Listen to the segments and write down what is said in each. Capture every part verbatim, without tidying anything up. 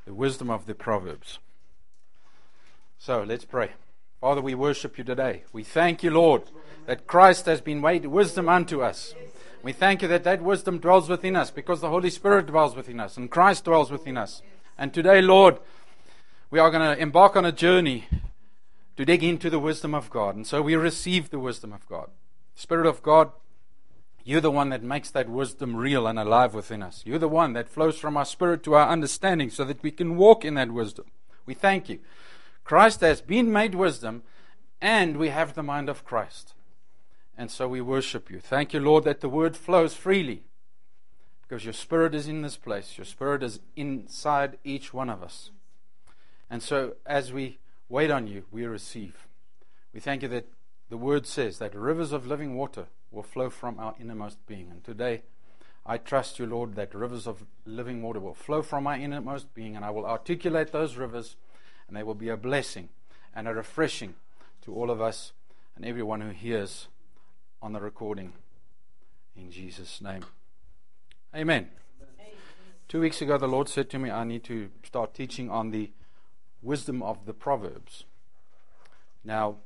the wisdom of the Proverbs. So let's pray. Father, we worship you today. We thank you, Lord, that Christ has been made wisdom unto us. We thank you that that wisdom dwells within us because the Holy Spirit dwells within us and Christ dwells within us. And today, Lord, we are going to embark on a journey to dig into the wisdom of God. And so we receive the wisdom of God. Spirit of God, you're the one that makes that wisdom real and alive within us. You're the one that flows from our spirit to our understanding so that we can walk in that wisdom. We thank you. Christ has been made wisdom, and we have the mind of Christ. And so we worship you. Thank you, Lord, that the word flows freely because your Spirit is in this place. Your Spirit is inside each one of us. And so as we wait on you, we receive. We thank you that the word says that rivers of living water will flow from our innermost being. And today, I trust you, Lord, that rivers of living water will flow from my innermost being, and I will articulate those rivers, and they will be a blessing and a refreshing to all of us and everyone who hears on the recording. In Jesus' name. Amen. Amen. Two weeks ago, the Lord said to me, I need to start teaching on the wisdom of the Proverbs. Now,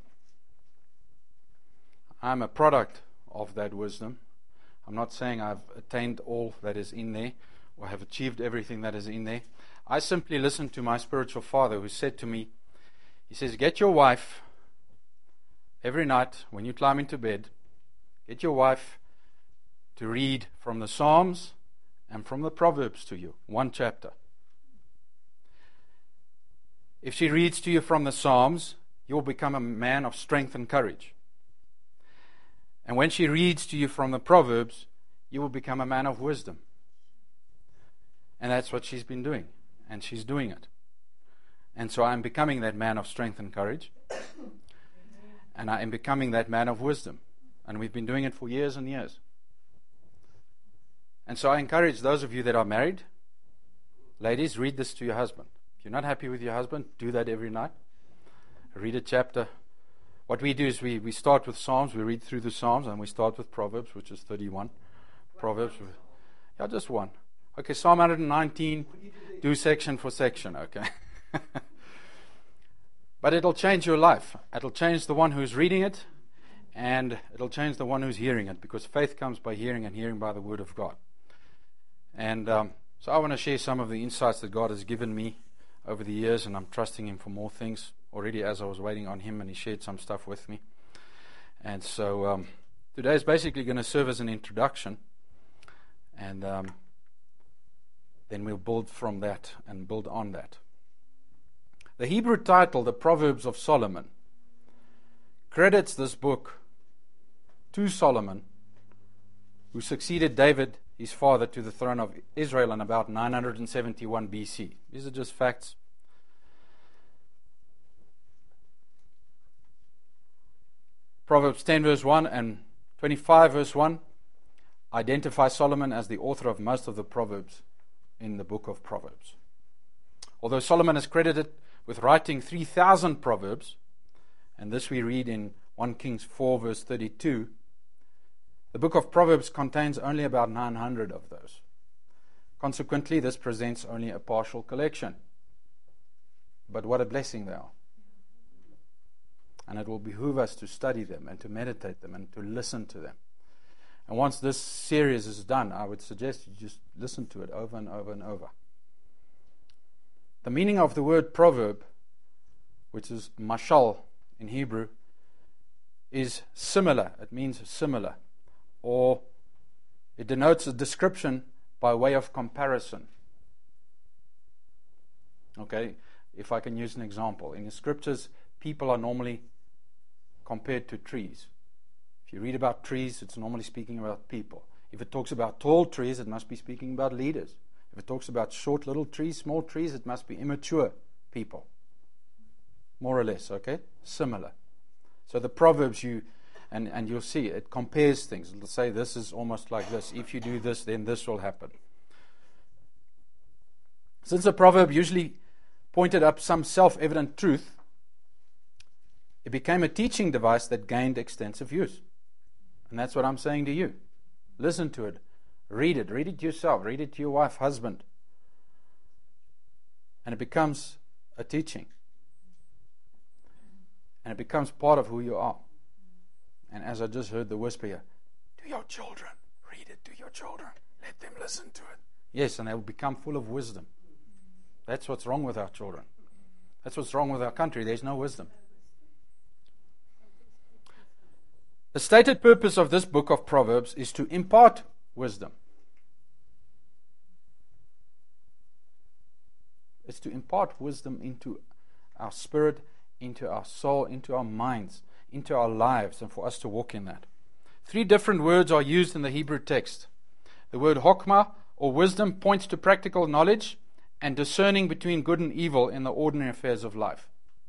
I'm a product of that wisdom. I'm not saying I've attained all that is in there or have achieved everything that is in there. I simply listened to my spiritual father who said to me, he says, get your wife every night when you climb into bed, get your wife to read from the Psalms and from the Proverbs to you, one chapter. If she reads to you from the Psalms, you will become a man of strength and courage. And when she reads to you from the Proverbs, you will become a man of wisdom. And that's what she's been doing. And she's doing it. And so I'm becoming that man of strength and courage. And I am becoming that man of wisdom. And we've been doing it for years and years. And so I encourage those of you that are married, ladies, read this to your husband. If you're not happy with your husband, do that every night. Read a chapter. What we do is we, we start with Psalms, we read through the Psalms, and we start with Proverbs, which is thirty-one. Proverbs, yeah, just one. Okay, Psalm one nineteen, do section for section, okay. But it'll change your life. It'll change the one who's reading it, and it'll change the one who's hearing it, because faith comes by hearing, and hearing by the Word of God. And um, so I want to share some of the insights that God has given me over the years, and I'm trusting Him for more things. Already as I was waiting on Him, and He shared some stuff with me. And so um, today is basically going to serve as an introduction, and um, then we'll build from that and build on that. The Hebrew title, The Proverbs of Solomon, credits this book to Solomon, who succeeded David, his father, to the throne of Israel in about nine hundred seventy-one B C. These are just facts. Proverbs ten verse one and twenty-five verse one identify Solomon as the author of most of the Proverbs in the book of Proverbs. Although Solomon is credited with writing three thousand Proverbs, and this we read in First Kings four verse thirty-two, the book of Proverbs contains only about nine hundred of those. Consequently, this presents only a partial collection. But what a blessing they are. And it will behoove us to study them and to meditate them and to listen to them. And once this series is done, I would suggest you just listen to it over and over and over. The meaning of the word proverb, which is mashal in Hebrew, is similar. It means similar. Or it denotes a description by way of comparison. Okay, if I can use an example. In the scriptures, people are normally compared to trees. If you read about trees, it's normally speaking about people. If it talks about tall trees, it must be speaking about leaders. If it talks about short little trees, small trees, it must be immature people. More or less, okay? Similar. So the Proverbs, you and, and you'll see, it compares things. It'll say this is almost like this. If you do this, then this will happen. Since the proverb usually pointed up some self-evident truth, it became a teaching device that gained extensive use. And that's what I'm saying to you. Listen to it. Read it. Read it yourself. Read it to your wife, husband. And it becomes a teaching. And it becomes part of who you are. And as I just heard the whisper here, to your children, read it to your children. Let them listen to it. Yes, and they will become full of wisdom. That's what's wrong with our children. That's what's wrong with our country. There's no wisdom. The stated purpose of this book of Proverbs is to impart wisdom. It's to impart wisdom into our spirit, into our soul, into our minds, into our lives, and for us to walk in that. Three different words are used in the Hebrew text. The word chokmah, or wisdom, points to practical knowledge and discerning between good and evil in the ordinary affairs of life.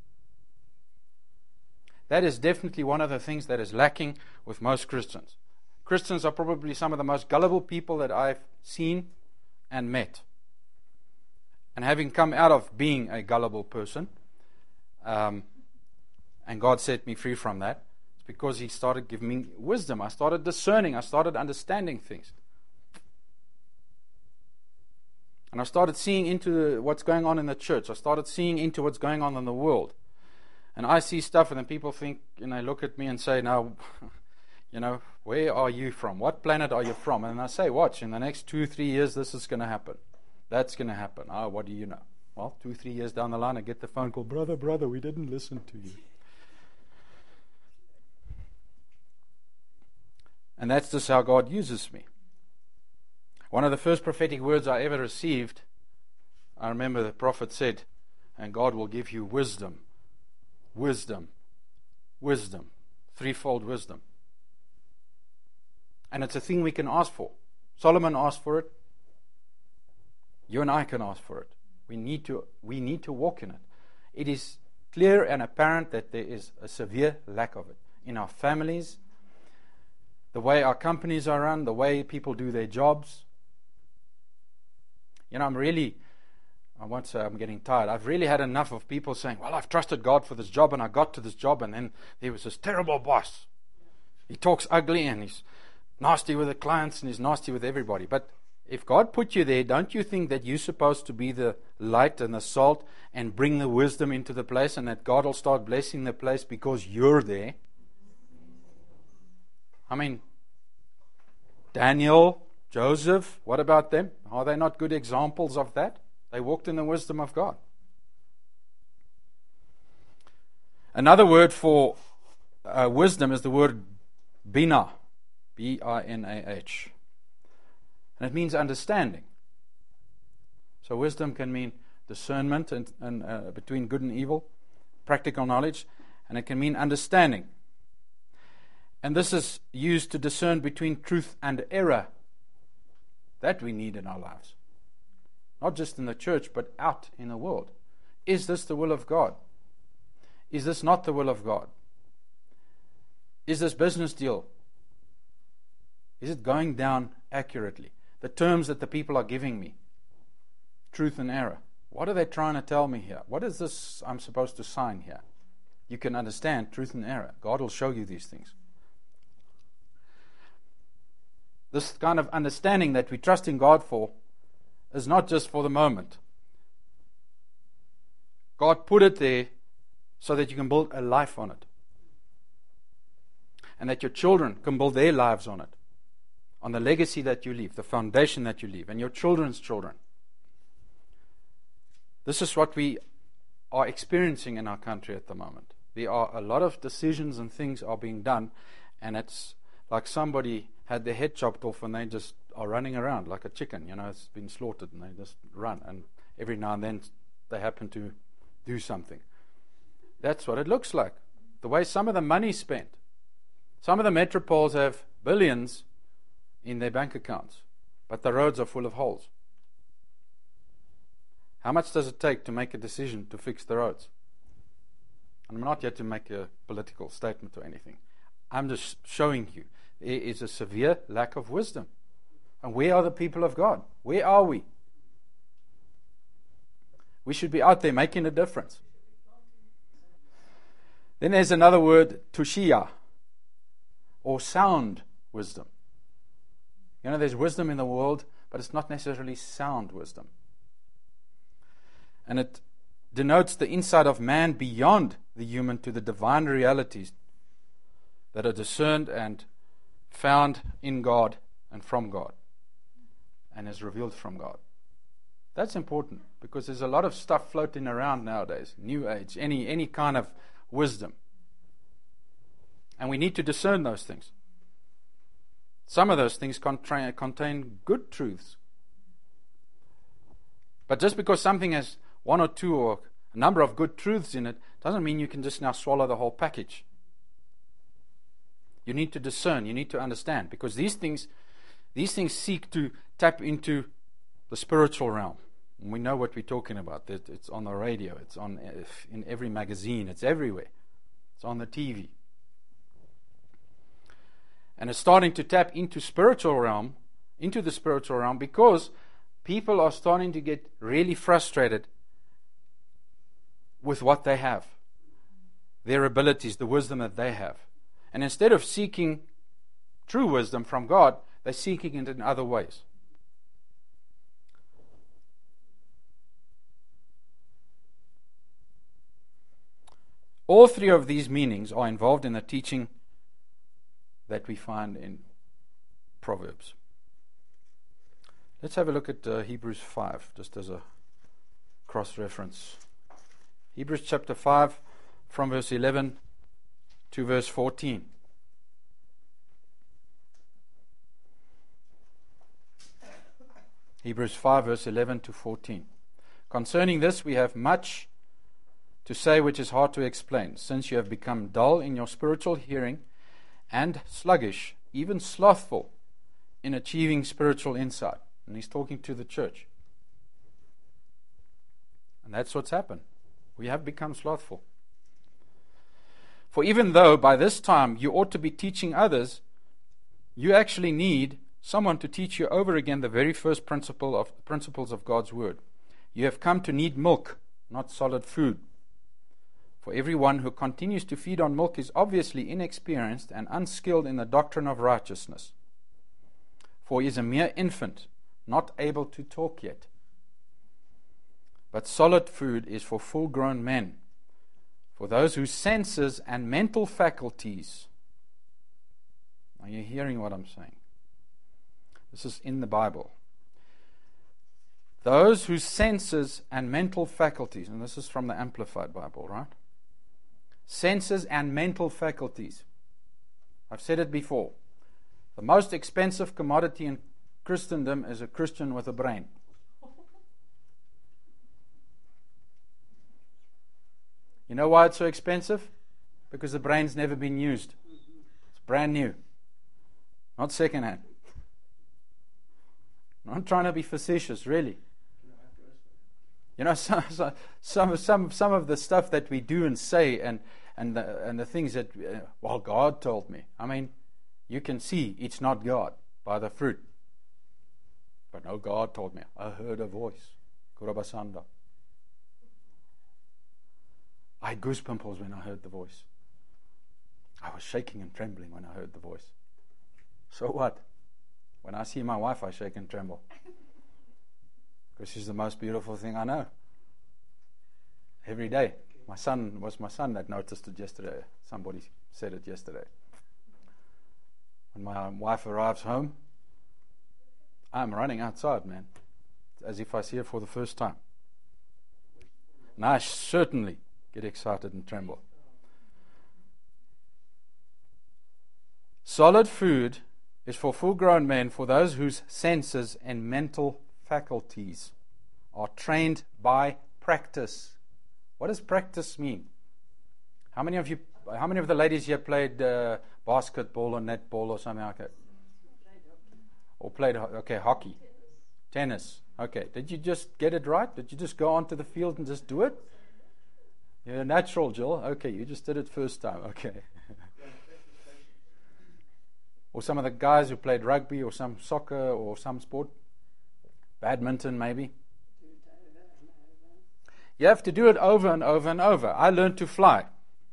That is definitely one of the things that is lacking with most Christians. Christians are probably some of the most gullible people that I've seen and met. And having come out of being a gullible person, um, and God set me free from that, it's because He started giving me wisdom. I started discerning. I started understanding things. And I started seeing into what's going on in the church. I started seeing into what's going on in the world. And I see stuff, and then people think, you know, look at me and say, now, you know, where are you from? What planet are you from? And I say, watch, in the next two, three years, this is going to happen. That's going to happen. Oh, what do you know? Well, two, three years down the line, I get the phone call, brother, brother, we didn't listen to you. And that's just how God uses me. One of the first prophetic words I ever received, I remember the prophet said, and God will give you wisdom. Wisdom, wisdom, threefold wisdom. And it's a thing we can ask for. Solomon asked for it. You and I can ask for it. We need to, we need to walk in it. It is clear and apparent that there is a severe lack of it in our families, the way our companies are run, the way people do their jobs. You know, I'm really... I won't say I'm getting tired. I've really had enough of people saying, well, I've trusted God for this job, and I got to this job, and then there was this terrible boss. He talks ugly, and he's nasty with the clients, and he's nasty with everybody. But if God put you there, don't you think that you're supposed to be the light and the salt and bring the wisdom into the place, and that God will start blessing the place because you're there? I mean, Daniel, Joseph, what about them? Are they not good examples of that? They walked in the wisdom of God. Another word for uh, wisdom is the word bina, B I N A H. And it means understanding. So wisdom can mean discernment and, and uh, between good and evil, practical knowledge, and it can mean understanding. And this is used to discern between truth and error. That we need in our lives. Not just in the church, but out in the world. Is this the will of God? Is this not the will of God? Is this business deal, is it going down accurately? The terms that the people are giving me, truth and error. What are they trying to tell me here? What is this I'm supposed to sign here? You can understand truth and error. God will show you these things. This kind of understanding that we trust in God for is not just for the moment. God put it there so that you can build a life on it. And that your children can build their lives on it. On the legacy that you leave, the foundation that you leave, and your children's children. This is what we are experiencing in our country at the moment. There are a lot of decisions and things are being done, and it's like somebody had their head chopped off and they just are running around like a chicken, you know, it's been slaughtered, and they just run, and every now and then they happen to do something. That's what it looks like. The way some of the money's spent. Some of the metropoles have billions in their bank accounts, but the roads are full of holes. How much does it take to make a decision to fix the roads? I'm not yet to make a political statement or anything. I'm just showing you there is a severe lack of wisdom. And where are the people of God? Where are we? We should be out there making a difference. Then there's another word, tushia, or sound wisdom. You know, there's wisdom in the world, but it's not necessarily sound wisdom. And it denotes the insight of man beyond the human to the divine realities that are discerned and found in God and from God, and is revealed from God. That's important, because there's a lot of stuff floating around nowadays, New Age, any any kind of wisdom. And we need to discern those things. Some of those things contra- contain good truths. But just because something has one or two or a number of good truths in it, doesn't mean you can just now swallow the whole package. You need to discern, you need to understand, because these things, these things seek to tap into the spiritual realm. And we know what we're talking about. It's on the radio, it's on in every magazine, it's everywhere. It's on the T V. And it's starting to tap into spiritual realm, into the spiritual realm, because people are starting to get really frustrated with what they have, their abilities, the wisdom that they have. And instead of seeking true wisdom from God, they're seeking it in other ways. All three of these meanings are involved in the teaching that we find in Proverbs. Let's have a look at uh, Hebrews five, just as a cross-reference. Hebrews chapter five, from verse eleven to verse fourteen. Hebrews five, verse eleven to fourteen. Concerning this, we have much to say which is hard to explain, since you have become dull in your spiritual hearing and sluggish, even slothful, in achieving spiritual insight. And he's talking to the church. And that's what's happened. We have become slothful. For even though by this time you ought to be teaching others, you actually need someone to teach you over again the very first principle of principles of God's word. You have come to need milk, not solid food. For everyone who continues to feed on milk is obviously inexperienced and unskilled in the doctrine of righteousness. For he is a mere infant, not able to talk yet. But solid food is for full-grown men, for those whose senses and mental faculties. Are you hearing what I'm saying? This is in the Bible. Those whose senses and mental faculties, and this is from the Amplified Bible, right? Senses and mental faculties. I've said it before. The most expensive commodity in Christendom is a Christian with a brain. You know why it's so expensive? Because the brain's never been used. It's brand new. Not second-hand. I'm not trying to be facetious, really. You know, some some some some of the stuff that we do and say, and and the, and the things that, uh, well, God told me. I mean, you can see it's not God by the fruit. But no, God told me. I heard a voice. Kurabasanda. I had goosebumps when I heard the voice. I was shaking and trembling when I heard the voice. So what? When I see my wife, I shake and tremble. Because she's the most beautiful thing I know. Every day. My son, was my son that noticed it yesterday. Somebody said it yesterday. When my wife arrives home, I'm running outside, man. As if I see her for the first time. And I certainly get excited and tremble. Solid food is for full-grown men, for those whose senses and mental faculties are trained by practice. What does practice mean? How many of you, how many of the ladies here played uh, basketball or netball or something like that? Or played, okay, hockey, tennis. Okay, did you just get it right? Did you just go onto the field and just do it? You're natural, Jill. Okay, you just did it first time. Okay. Or some of the guys who played rugby or some soccer or some sport. Badminton, maybe. You have to do it over and over and over. I learned to fly.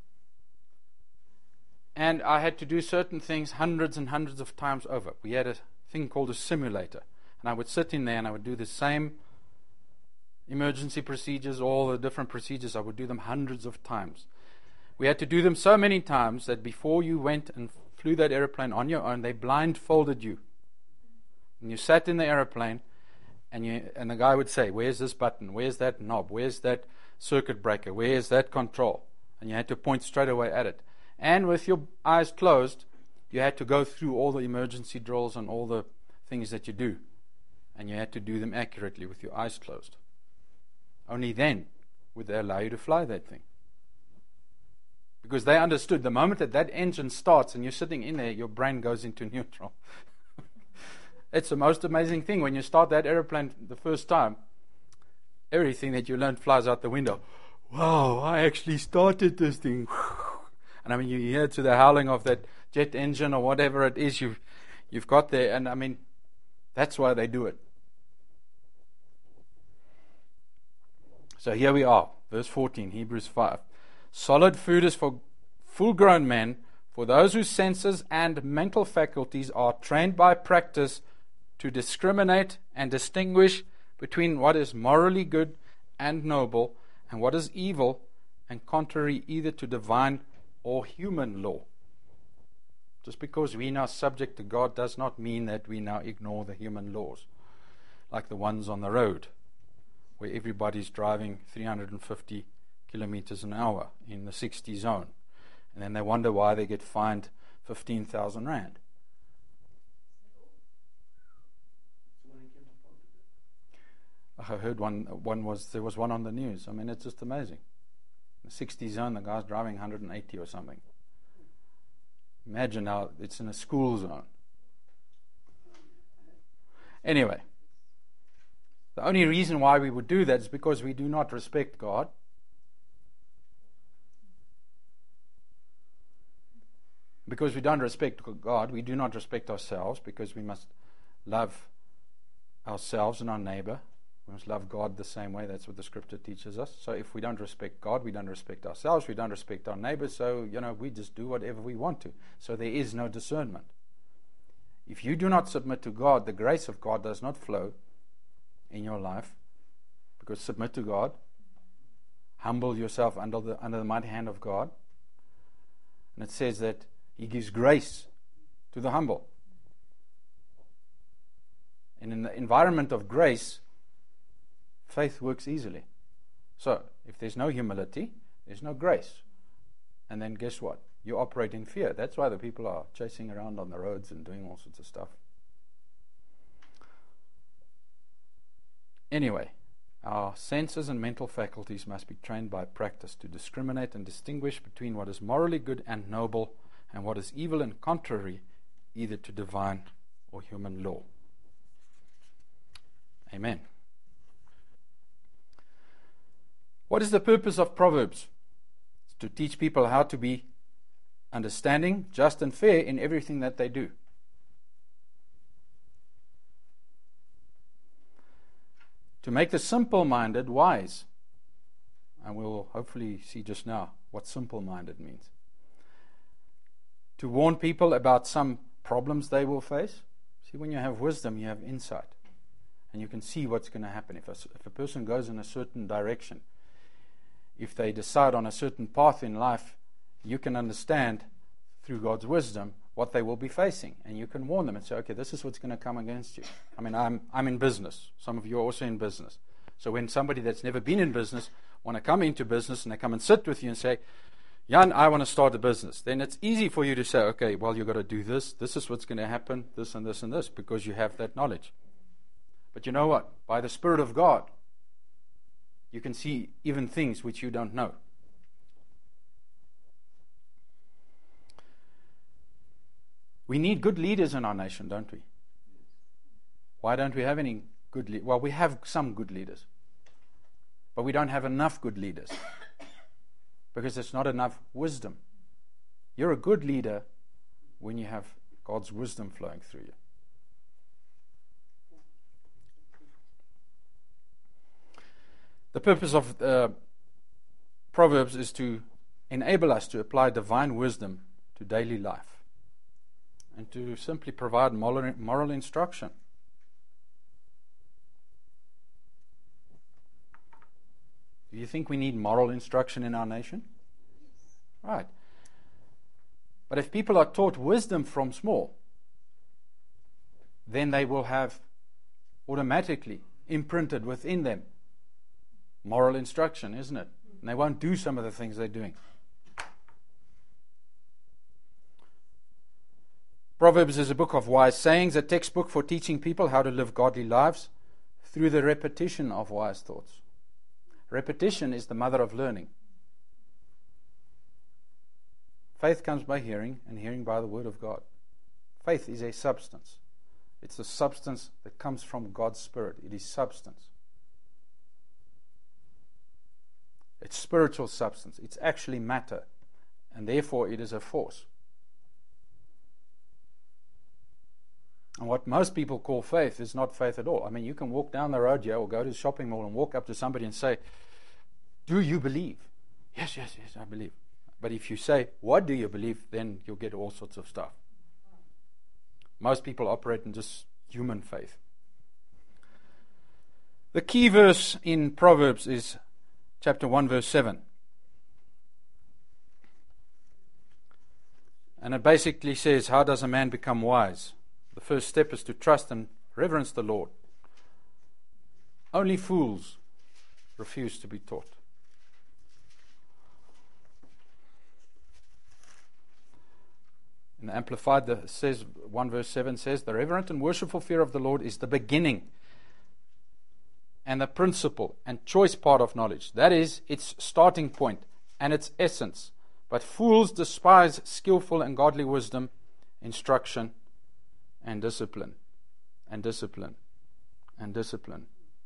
And I had to do certain things hundreds and hundreds of times over. We had a thing called a simulator. And I would sit in there and I would do the same emergency procedures, all the different procedures. I would do them hundreds of times. We had to do them so many times that before you went and flew that aeroplane on your own, they blindfolded you. And you sat in the aeroplane, and you and the guy would say, "Where's this button? Where's that knob? Where's that circuit breaker? Where's that control?" And you had to point straight away at it. And with your eyes closed, you had to go through all the emergency drills and all the things that you do. And you had to do them accurately with your eyes closed. Only then would they allow you to fly that thing. Because they understood the moment that that engine starts and you're sitting in there, your brain goes into neutral. It's the most amazing thing. When you start that airplane the first time, everything that you learned flies out the window. Wow, I actually started this thing. And I mean, you hear to the howling of that jet engine or whatever it is you've, you've got there. And I mean, that's why they do it. So here we are, verse fourteen, Hebrews five. Solid food is for full-grown men, for those whose senses and mental faculties are trained by practice to discriminate and distinguish between what is morally good and noble and what is evil and contrary either to divine or human law. Just because we are now subject to God does not mean that we now ignore the human laws, like the ones on the road, where everybody's driving three hundred fifty kilometers an hour in the sixty zone. And then they wonder why they get fined fifteen thousand rand. I heard one one was there was one on the news. I mean, it's just amazing. The sixty zone, the guy's driving one hundred eighty or something. Imagine now it's in a school zone. Anyway, the only reason why we would do that is because we do not respect God. Because we don't respect God, we do not respect ourselves, because we must love ourselves and our neighbor. We must love God the same way. That's what the scripture teaches us. So if we don't respect God, we don't respect ourselves, we don't respect our neighbor, so, you know, we just do whatever we want to. So there is no discernment. If you do not submit to God, the grace of God does not flow in your life, because submit to God, humble yourself under the, under the mighty hand of God. And it says that He gives grace to the humble. And in the environment of grace, faith works easily. So, if there's no humility, there's no grace. And then guess what? You operate in fear. That's why the people are chasing around on the roads and doing all sorts of stuff. Anyway, our senses and mental faculties must be trained by practice to discriminate and distinguish between what is morally good and noble and what is evil and contrary either to divine or human law. Amen. What is the purpose of Proverbs? It's to teach people how to be understanding, just and fair in everything that they do. To make the simple-minded wise. And we'll hopefully see just now what simple-minded means. To warn people about some problems they will face. See, when you have wisdom, you have insight. And you can see what's going to happen. If a, if a person goes in a certain direction, if they decide on a certain path in life, you can understand through God's wisdom what they will be facing. And you can warn them and say, okay, this is what's going to come against you. I mean, I'm I'm in business. Some of you are also in business. So when somebody that's never been in business want to come into business and they come and sit with you and say, Jan, I want to start a business, then it's easy for you to say, okay, well, you've got to do this. This is what's going to happen, this and this and this, because you have that knowledge. But you know what? By the Spirit of God, you can see even things which you don't know. We need good leaders in our nation, don't we? Why don't we have any good leaders? Well, we have some good leaders. But we don't have enough good leaders. Because there's not enough wisdom. You're a good leader when you have God's wisdom flowing through you. The purpose of uh, Proverbs is to enable us to apply divine wisdom to daily life and to simply provide moral, moral instruction. Do you think we need moral instruction in our nation? Right. But if people are taught wisdom from small, then they will have automatically imprinted within them moral instruction, isn't it? And they won't do some of the things they're doing. Proverbs is a book of wise sayings, a textbook for teaching people how to live godly lives through the repetition of wise thoughts. Repetition is the mother of learning. Faith comes by hearing, and hearing by the word of God. Faith is a substance. It's a substance that comes from God's Spirit. It is substance. It's spiritual substance. It's actually matter. And therefore it is a force. And what most people call faith is not faith at all. I mean, you can walk down the road here or go to the shopping mall and walk up to somebody and say, do you believe? Yes, yes, yes, I believe. But if you say, what do you believe? Then you'll get all sorts of stuff. Most people operate in just human faith. The key verse in Proverbs is chapter one, verse seven. And it basically says, how does a man become wise? The first step is to trust and reverence the Lord. Only fools refuse to be taught. In the Amplified, the says one verse seven says, the reverent and worshipful fear of the Lord is the beginning and the principle and choice part of knowledge. That is its starting point and its essence. But fools despise skillful and godly wisdom, instruction, and discipline, and discipline, and discipline.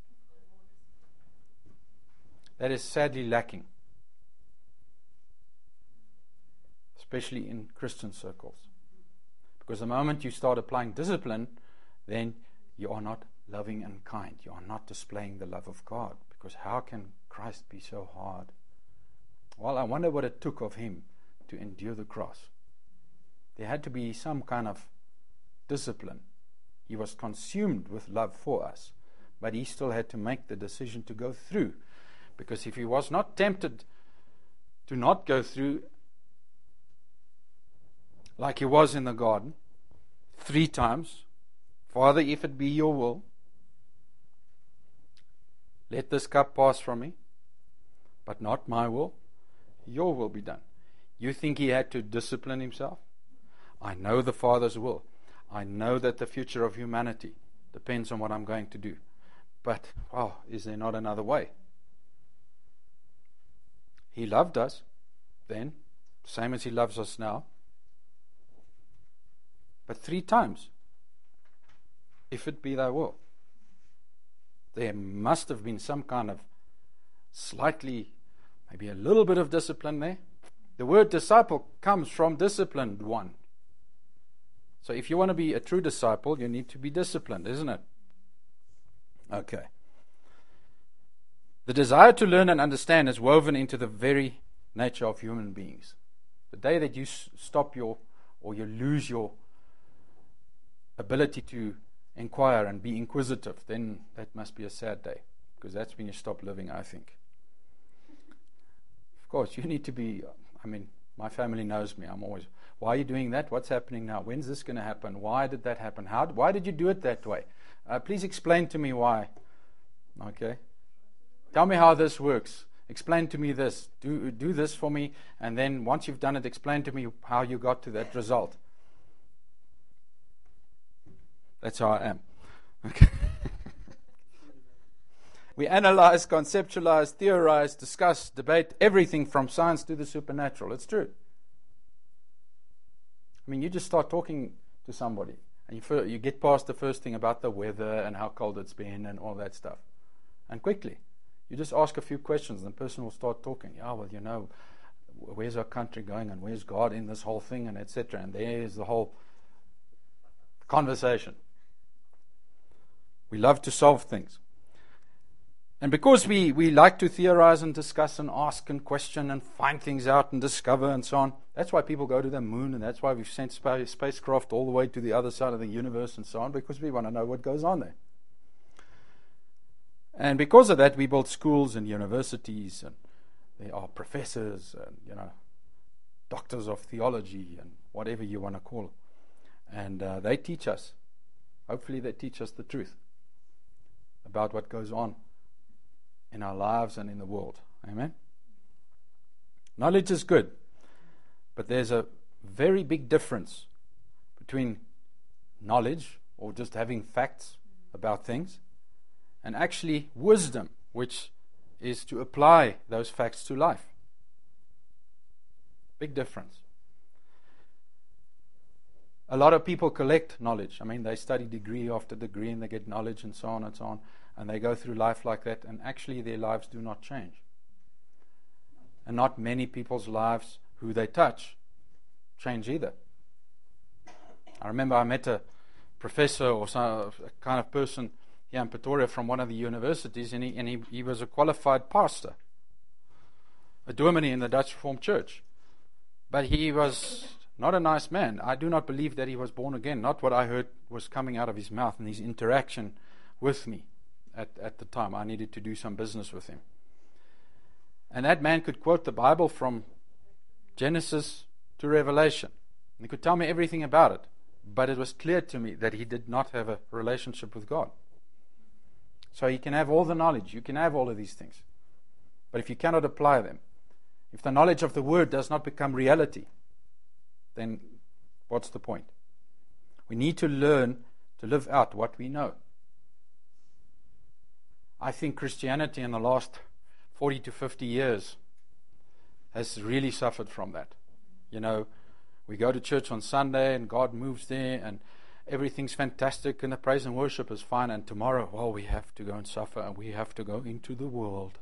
That is sadly lacking, especially in Christian circles. Because the moment you start applying discipline, then you are not loving and kind. You are not displaying the love of God. Because how can Christ be so hard? Well, I wonder what it took of him to endure the cross. There had to be some kind of discipline. He was consumed with love for us, but he still had to make the decision to go through. Because if he was not tempted to not go through, like he was in the garden, three times, Father, if it be your will, let this cup pass from me, but not my will, your will be done. You think he had to discipline himself? I know the Father's will. I know that the future of humanity depends on what I'm going to do. But, wow, is there not another way? He loved us then, same as he loves us now. But three times, if it be thy will. There must have been some kind of slightly, maybe a little bit of discipline there. The word disciple comes from disciplined one. So if you want to be a true disciple, you need to be disciplined, isn't it? Okay. The desire to learn and understand is woven into the very nature of human beings. The day that you stop your, or you lose your ability to inquire and be inquisitive, then that must be a sad day, because that's when you stop living, I think. Of course, you need to be, I mean, my family knows me. I'm always, why are you doing that? What's happening now? When's this going to happen? Why did that happen? How? Why did you do it that way? Uh, please explain to me why. Okay? Tell me how this works. Explain to me this. Do, do this for me. And then once you've done it, explain to me how you got to that result. That's how I am. Okay. We analyze, conceptualize, theorize, discuss, debate everything from science to the supernatural. It's true. I mean, you just start talking to somebody, and you, you get past the first thing about the weather and how cold it's been and all that stuff. And quickly, you just ask a few questions, and the person will start talking. Yeah, well, you know, where's our country going, and where's God in this whole thing, and et cetera. And there's the whole conversation. We love to solve things. And because we, we like to theorize and discuss and ask and question and find things out and discover and so on, that's why people go to the moon, and that's why we've sent spa- spacecraft all the way to the other side of the universe and so on, because we want to know what goes on there. And because of that, we built schools and universities, and there are professors and, you know, doctors of theology and whatever you want to call it. And uh, they teach us. Hopefully they teach us the truth about what goes on in our lives and in the world. Amen? Knowledge is good, but there's a very big difference between knowledge, or just having facts about things, and actually wisdom, which is to apply those facts to life. Big difference. A lot of people collect knowledge. I mean, they study degree after degree and they get knowledge and so on and so on, and they go through life like that, and actually their lives do not change. And not many people's lives who they touch change either. I remember I met a professor or some kind of person here in Pretoria from one of the universities, and he, and he, he was a qualified pastor, a dominee in the Dutch Reformed Church. But he was not a nice man. I do not believe that he was born again. Not what I heard was coming out of his mouth and his interaction with me at, at the time. I needed to do some business with him. And that man could quote the Bible from Genesis to Revelation. And he could tell me everything about it. But it was clear to me that he did not have a relationship with God. So you can have all the knowledge, you can have all of these things. But if you cannot apply them, if the knowledge of the Word does not become reality, then what's the point? We need to learn to live out what we know. I think Christianity in the last forty to fifty years has really suffered from that. You know, we go to church on Sunday and God moves there and everything's fantastic and the praise and worship is fine, and tomorrow, well, we have to go and suffer and we have to go into the world.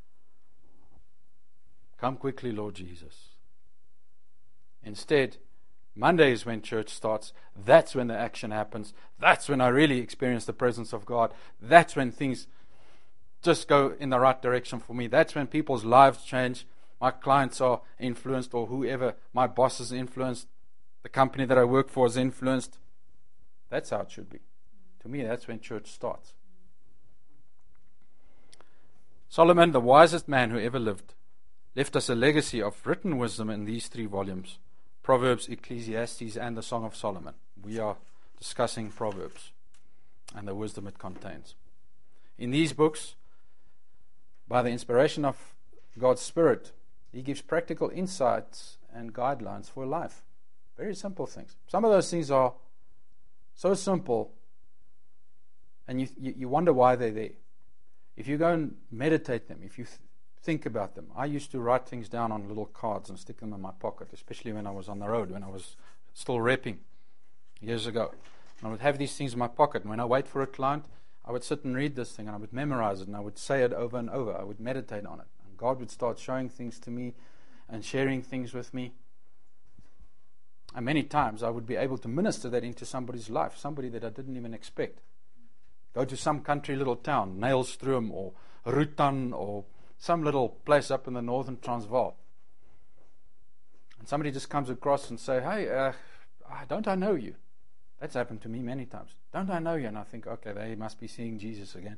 Come quickly, Lord Jesus. Instead, Monday is when church starts. That's when the action happens. That's when I really experience the presence of God. That's when things just go in the right direction for me. That's when people's lives change. My clients are influenced, or whoever, my boss is influenced. The company that I work for is influenced. That's how it should be. To me, that's when church starts. Solomon, the wisest man who ever lived, left us a legacy of written wisdom in these three volumes: Proverbs, Ecclesiastes, and the Song of Solomon. We are discussing Proverbs and the wisdom it contains. In these books, by the inspiration of God's Spirit, He gives practical insights and guidelines for life. Very simple things. Some of those things are so simple, and you, you, you wonder why they're there. If you go and meditate them, if you th- think about them. I used to write things down on little cards and stick them in my pocket, especially when I was on the road, when I was still repping years ago. And I would have these things in my pocket, and when I wait for a client, I would sit and read this thing, and I would memorize it, and I would say it over and over. I would meditate on it. And God would start showing things to me and sharing things with me. And many times I would be able to minister that into somebody's life, somebody that I didn't even expect. Go to some country little town, Nailstroom or Rutan or some little place up in the northern Transvaal. And somebody just comes across and say, hey, uh, don't I know you? That's happened to me many times. Don't I know you? And I think, okay, they must be seeing Jesus again.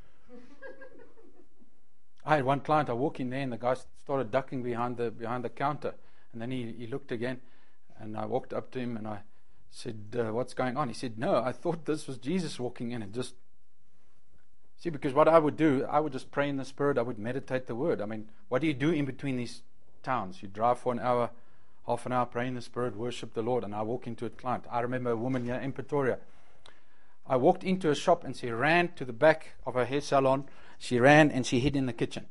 I had one client, I walk in there and the guy started ducking behind the behind the counter. And then he, he looked again, and I walked up to him and I said, uh, what's going on? He said, no, I thought this was Jesus walking in. And just, see, because what I would do, I would just pray in the Spirit, I would meditate the Word. I mean, what do you do in between these towns? You drive for an hour, half an hour, pray in the Spirit, worship the Lord, and I walk into a client. I remember a woman here in Pretoria. I walked into a shop and she ran to the back of her hair salon. She ran and she hid in the kitchen.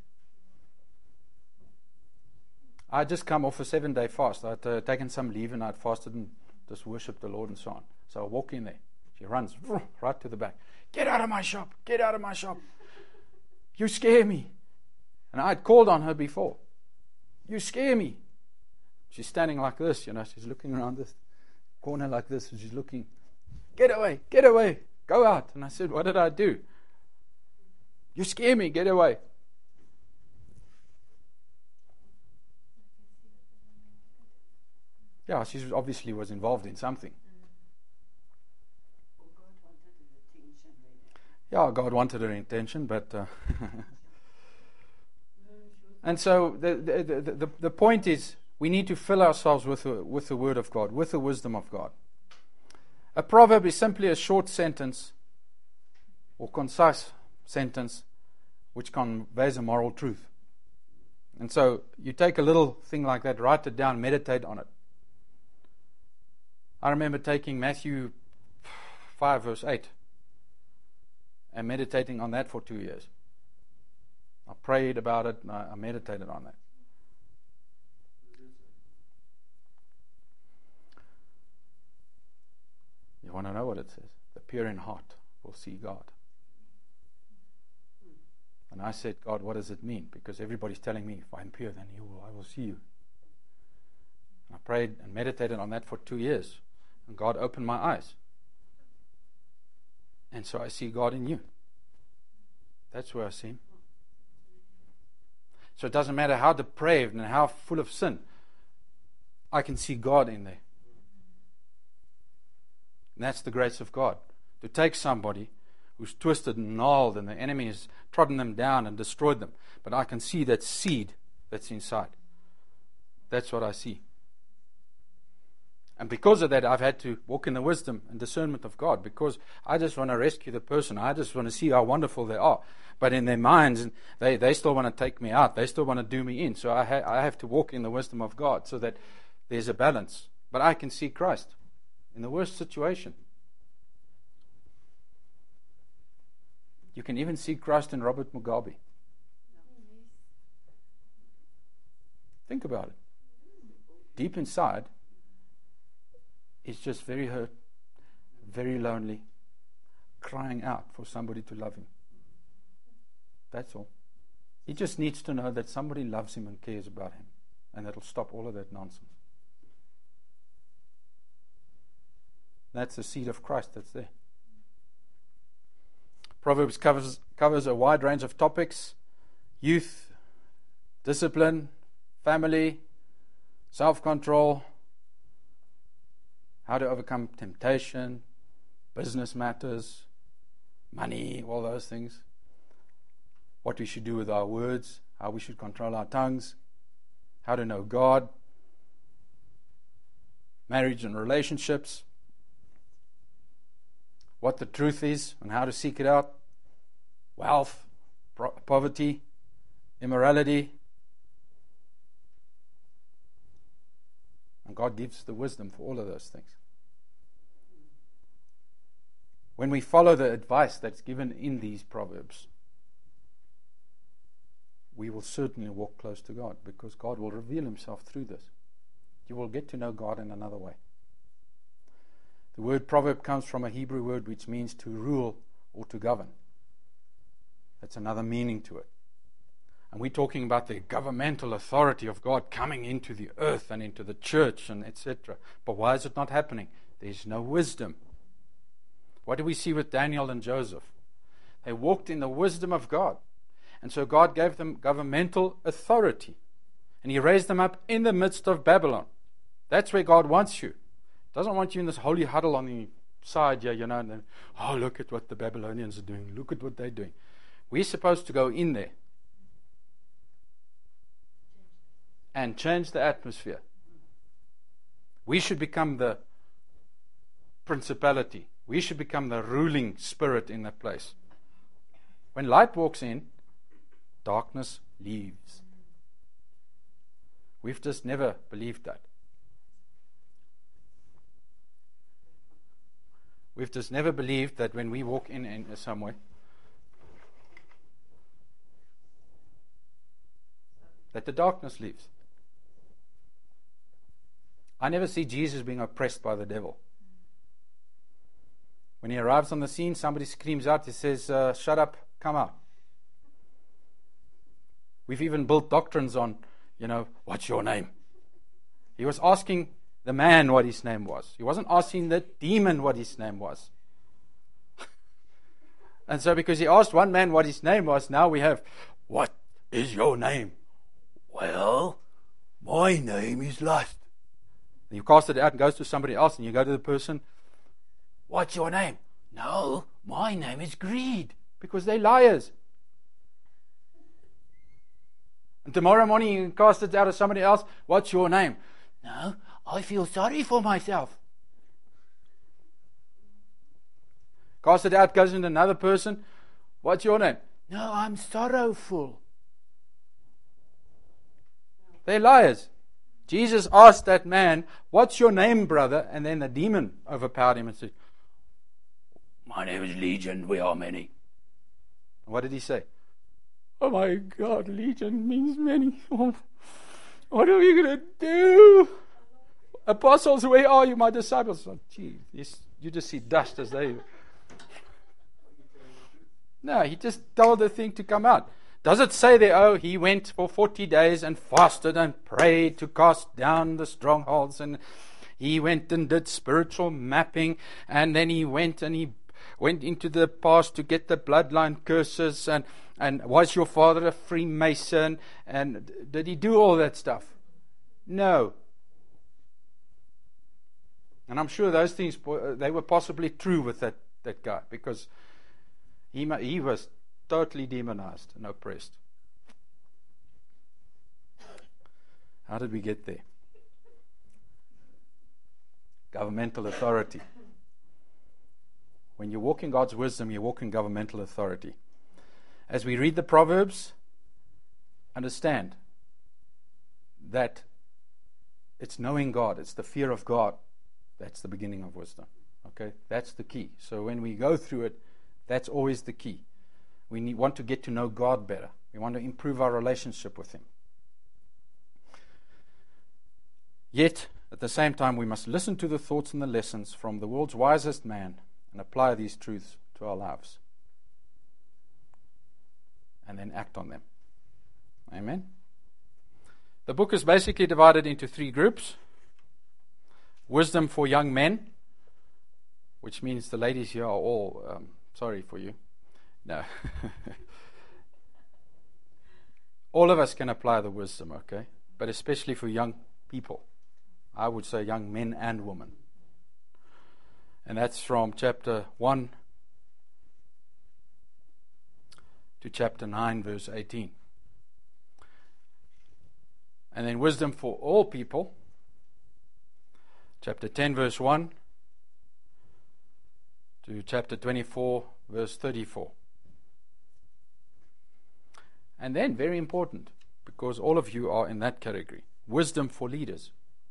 I had just come off a seven-day fast. I had uh, taken some leave and I had fasted and just worshipped the Lord and so on. So I walk in there. She runs right to the back. Get out of my shop. Get out of my shop. You scare me. And I had called on her before. You scare me. She's standing like this, you know. She's looking around this corner like this. And she's looking. Get away. Get away. Go out. And I said, what did I do? You scare me. Get away. Yeah, she obviously was involved in something. Yeah, God wanted her intention, but... Uh, and so the, the, the, the, the point is, we need to fill ourselves with the, with the Word of God, with the wisdom of God. A proverb is simply a short sentence or concise sentence which conveys a moral truth. And so you take a little thing like that, write it down, meditate on it. I remember taking Matthew five verse eight and meditating on that for two years. I prayed about it and I meditated on that. You want to know what it says? The pure in heart will see God. And I said, God, what does it mean? Because everybody's telling me, if I'm pure, then you will, I will see you. And I prayed and meditated on that for two years. And God opened my eyes. And so I see God in you. That's where I see Him. So it doesn't matter how depraved and how full of sin, I can see God in there. And that's the grace of God. To take somebody who's twisted and gnarled and the enemy has trodden them down and destroyed them. But I can see that seed that's inside. That's what I see. And because of that, I've had to walk in the wisdom and discernment of God, because I just want to rescue the person. I just want to see how wonderful they are. But in their minds, they, they still want to take me out. They still want to do me in. So I, ha- I have to walk in the wisdom of God so that there's a balance. But I can see Christ in the worst situation. You can even see Christ in Robert Mugabe. Think about it. Deep inside, he's just very hurt, very lonely, crying out for somebody to love him. That's all. He just needs to know that somebody loves him and cares about him. And that'll stop all of that nonsense. That's the seed of Christ that's there. Proverbs covers, covers a wide range of topics: youth, discipline, family, self-control, how to overcome temptation, business matters, money, all those things. What we should do with our words, how we should control our tongues, how to know God, marriage and relationships, what the truth is and how to seek it out, wealth, pro- poverty, immorality. And God gives the wisdom for all of those things. When we follow the advice that's given in these Proverbs, we will certainly walk close to God, because God will reveal Himself through this. You will get to know God in another way. The word proverb comes from a Hebrew word which means to rule or to govern. That's another meaning to it. And we're talking about the governmental authority of God coming into the earth and into the church and et cetera. But why is it not happening? There's no wisdom. What do we see with Daniel and Joseph? They walked in the wisdom of God. And so God gave them governmental authority. And He raised them up in the midst of Babylon. That's where God wants you. Doesn't want you in this holy huddle on the side here, you know, and then, oh, look at what the Babylonians are doing. Look at what they're doing. We're supposed to go in there and change the atmosphere. We should become the principality. We should become the ruling spirit in that place. When light walks in, darkness leaves. We've just never believed that. We've just never believed that when we walk in, in somewhere, that the darkness leaves. I never see Jesus being oppressed by the devil. When He arrives on the scene, somebody screams out, He says, uh, shut up, come out. We've even built doctrines on, you know, what's your name? He was asking the man what his name was. He wasn't asking the demon what his name was. And so because he asked one man what his name was, now we have, what is your name? Well, my name is Lust. And you cast it out and goes to somebody else, and you go to the person, what's your name? No, my name is Greed. Because they're liars. And tomorrow morning you can cast it out of somebody else. What's your name? No, I feel sorry for myself. Cast it out, goes into another person. What's your name? No, I'm sorrowful. They're liars. Jesus asked that man, what's your name, brother? And then the demon overpowered him and said, my name is Legion, we are many. What did he say? Oh my God, Legion means many. Oh, what are we going to do? Apostles, where are you, my disciples? Oh, gee, you just see dust as they... No, he just told the thing to come out. Does it say there, oh, he went for forty days and fasted and prayed to cast down the strongholds, and he went and did spiritual mapping, and then he went and he went into the past to get the bloodline curses, and, and was your father a Freemason, and did he do all that stuff? No. And I'm sure those things, they were possibly true with that, that guy, because he, he was totally demonized and oppressed. How did we get there? Governmental authority. When you walk in God's wisdom, you walk in governmental authority. As we read the Proverbs, understand that it's knowing God, it's the fear of God. That's the beginning of wisdom. Okay? That's the key. So when we go through it, that's always the key. We need, want to get to know God better. We want to improve our relationship with Him. Yet, at the same time, we must listen to the thoughts and the lessons from the world's wisest man and apply these truths to our lives. And then act on them. Amen? The book is basically divided into three groups. Wisdom for young men, which means the ladies here are all um, sorry for you. No. All of us can apply the wisdom, okay? But especially for young people. I would say young men and women. And that's from chapter one to chapter nine, verse eighteen. And then wisdom for all people, chapter ten, verse one to chapter twenty-four, verse thirty-four. And then, very important, because all of you are in that category, wisdom for leaders.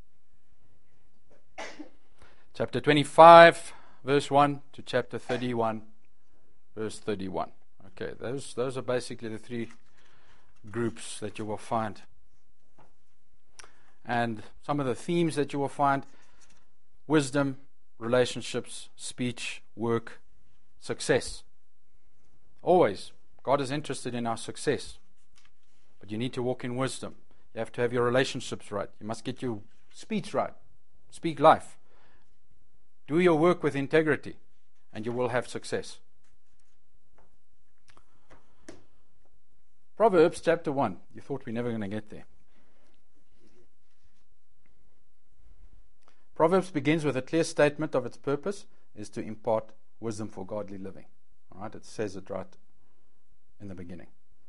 Chapter twenty-five, verse one to chapter thirty-one, verse thirty-one. Okay, those those are basically the three groups that you will find. And some of the themes that you will find: wisdom, relationships, speech, work, success. Always, God is interested in our success. But you need to walk in wisdom. You have to have your relationships right. You must get your speech right. Speak life. Do your work with integrity, and you will have success. Proverbs chapter one. You thought we were never going to get there. Proverbs begins with a clear statement of its purpose is to impart wisdom for godly living. All right, it says it right in the beginning.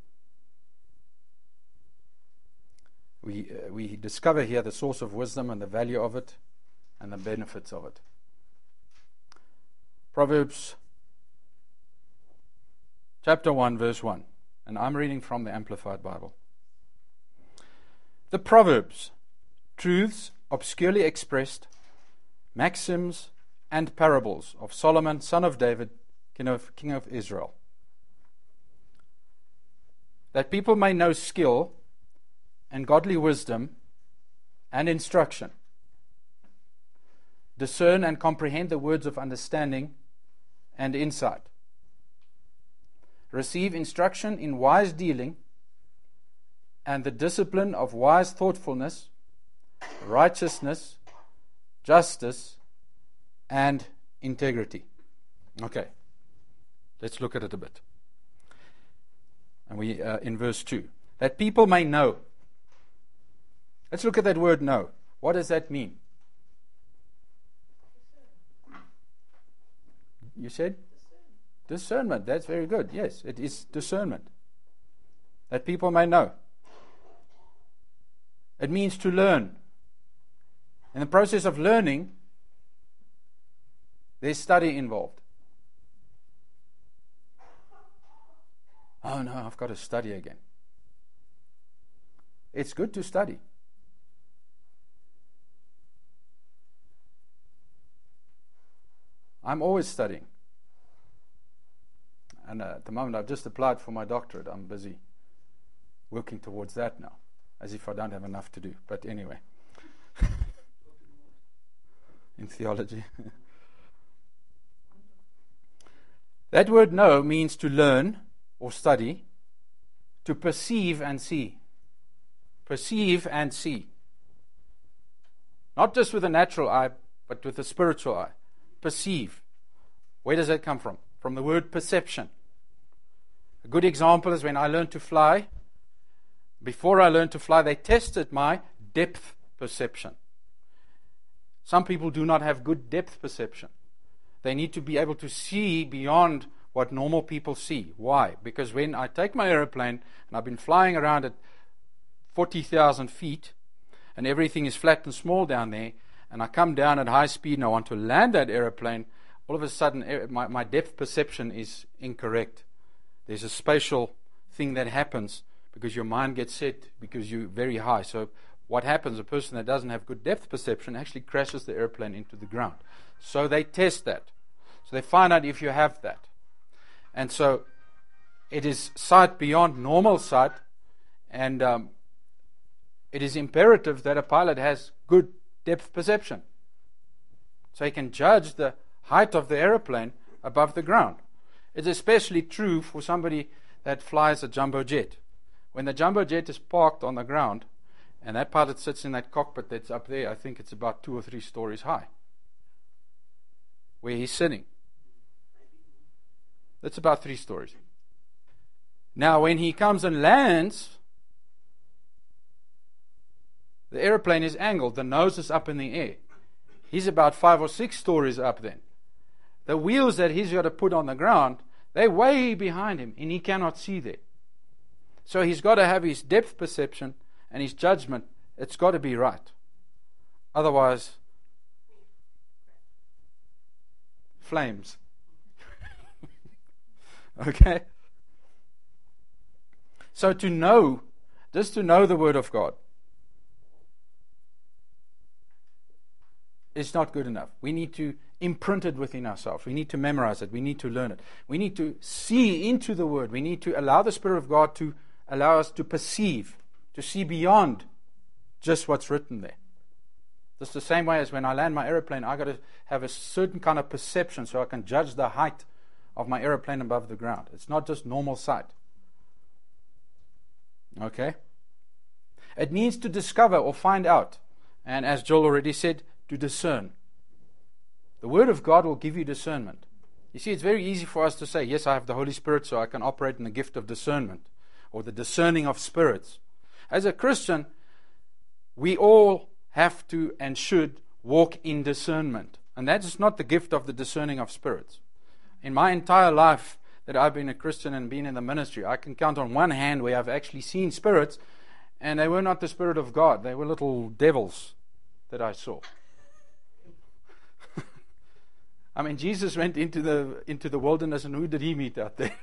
We uh, we discover here the source of wisdom and the value of it and the benefits of it. Proverbs chapter one, verse one. And I'm reading from the Amplified Bible. The Proverbs, truths obscurely expressed, maxims and parables of Solomon, son of David, king of, king of Israel, that people may know skill and godly wisdom and instruction, discern and comprehend the words of understanding and insight, receive instruction in wise dealing and the discipline of wise thoughtfulness, righteousness, justice, and integrity. Okay, let's look at it a bit. And we uh, in verse two, that people may know. Let's look at that word know. What does that mean? You said? Discernment, that's very good. Yes, it is discernment. That people may know. It means to learn. In the process of learning, there's study involved. Oh no, I've got to study again. It's good to study. I'm always studying. And uh, at the moment, I've just applied for my doctorate. I'm busy working towards that now, as if I don't have enough to do. But anyway, in theology. That word know means to learn or study, to perceive and see. Perceive and see. Not just with a natural eye, but with a spiritual eye. Perceive. Where does that come from? From the word perception. A good example is when I learned to fly. Before I learned to fly, they tested my depth perception. Some people do not have good depth perception. They need to be able to see beyond what normal people see. Why? Because when I take my aeroplane, and I've been flying around at forty thousand feet, and everything is flat and small down there, and I come down at high speed and I want to land that aeroplane, all of a sudden my, my depth perception is incorrect. There's a spatial thing that happens because your mind gets set because you're very high. So what happens, a person that doesn't have good depth perception actually crashes the airplane into the ground. So they test that. So they find out if you have that. And so it is sight beyond normal sight, and um, it is imperative that a pilot has good depth perception, so he can judge the height of the airplane above the ground. It's especially true for somebody that flies a jumbo jet. When the jumbo jet is parked on the ground, and that pilot sits in that cockpit that's up there, I think it's about two or three stories high, where he's sitting. That's about three stories. Now, when he comes and lands, the airplane is angled. The nose is up in the air. He's about five or six stories up then. The wheels that he's got to put on the ground, they're way behind him, and he cannot see there. So he's got to have his depth perception and his judgment. It's got to be right. Otherwise, flames. Okay? So to know, just to know the Word of God, is not good enough. We need to imprint it within ourselves. We need to memorize it. We need to learn it. We need to see into the Word. We need to allow the Spirit of God to allow us to perceive, to see beyond just what's written there. Just the same way as when I land my aeroplane, I got to have a certain kind of perception so I can judge the height of my aeroplane above the ground. It's not just normal sight. Okay? It means to discover or find out. And as Joel already said, to discern. The Word of God will give you discernment. You see, it's very easy for us to say, yes, I have the Holy Spirit, so I can operate in the gift of discernment, or the discerning of spirits. As a Christian, we all have to and should walk in discernment. And that is not the gift of the discerning of spirits. In my entire life that I've been a Christian and been in the ministry, I can count on one hand where I've actually seen spirits, and they were not the Spirit of God. They were little devils that I saw. I mean, Jesus went into the into the wilderness, and who did he meet out there?